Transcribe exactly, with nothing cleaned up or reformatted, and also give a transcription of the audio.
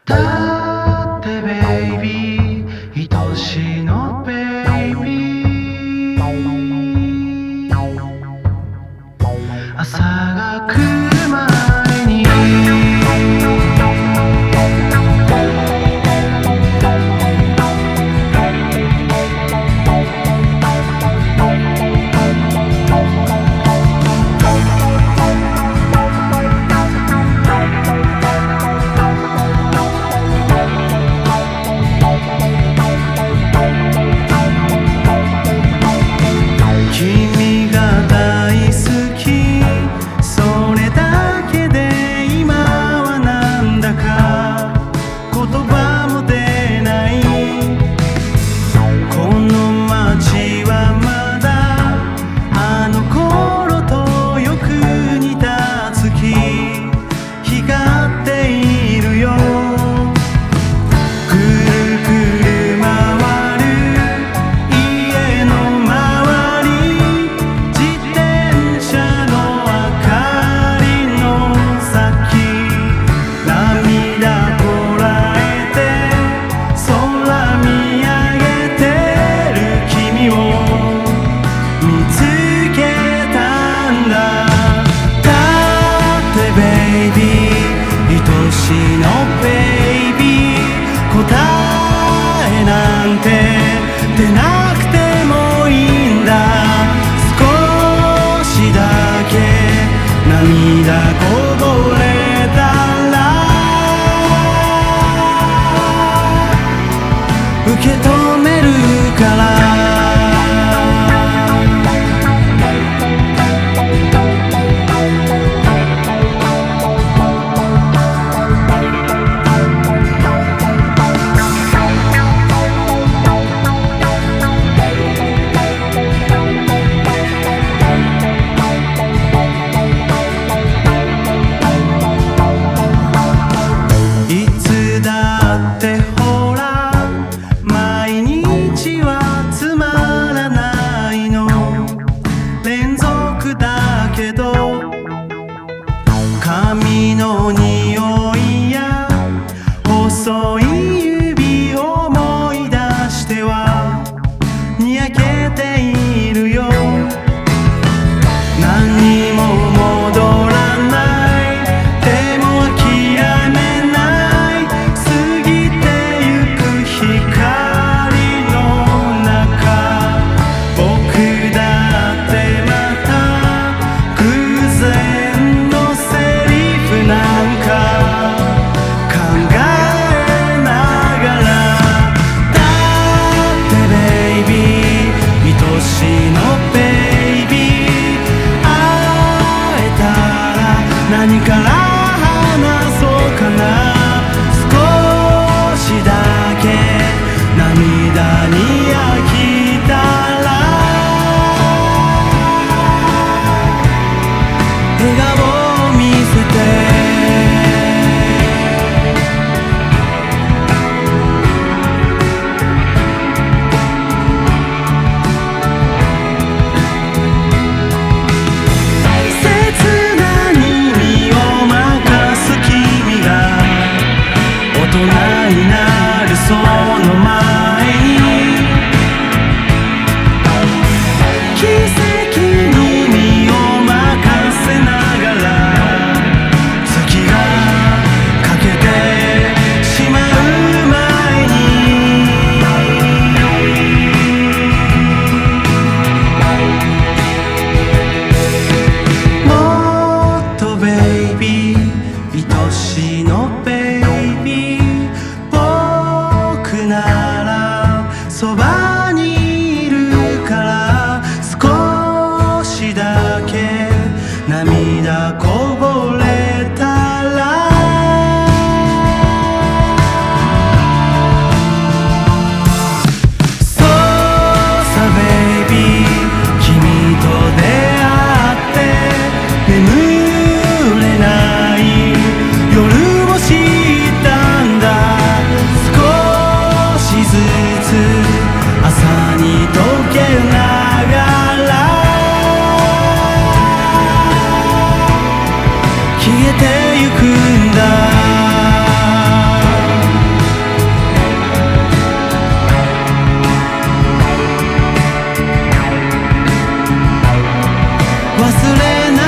だってベイビー愛しのベイビー朝が来る前に涙こぼれたら受け止めるから髪の匂いや細い指を思い出してはにやけているよ。何にも戻らないでも諦めない過ぎてゆく光の中僕だってまた偶然なんか考えながらだってベイビー愛しのベイビー会えたら何から話そうかな少しだけ涙に飽きたら笑顔を見せてその前に奇跡に身を任せながら月が欠けてしまう前にもっとベイビー愛しのベイビーならそばにいるから少しだけ涙こぼれたらそうさベイビー君と出会って眠れない夜もし忘れない